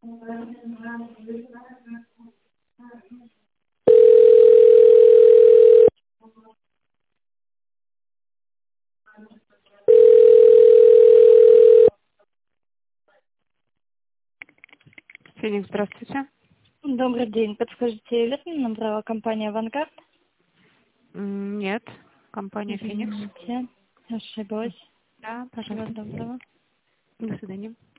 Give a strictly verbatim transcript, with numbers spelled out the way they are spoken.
Феникс, здравствуйте. Добрый день. Подскажите, верно набрала компания «Авангард»? М, Нет, компания Феникс. Извините, ошиблась. Да, Всего пожалуйста. доброго. До свидания.